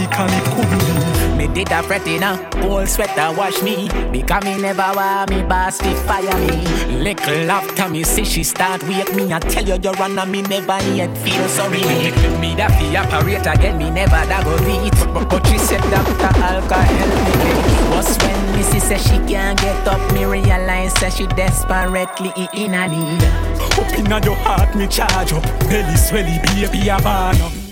and it couldn't be. Me did a fretting old sweater wash me. Because me never want me boss to fire me. Little after me say she start wake me. I tell you run and me never yet feel sorry. Me that fi operate again, me never da go beat. But she said Dr. Alka help me. Was when Missy say she can't get up, me realize that she desperately in a need. Up inna your heart me charge up, belly swelly baby a burn up.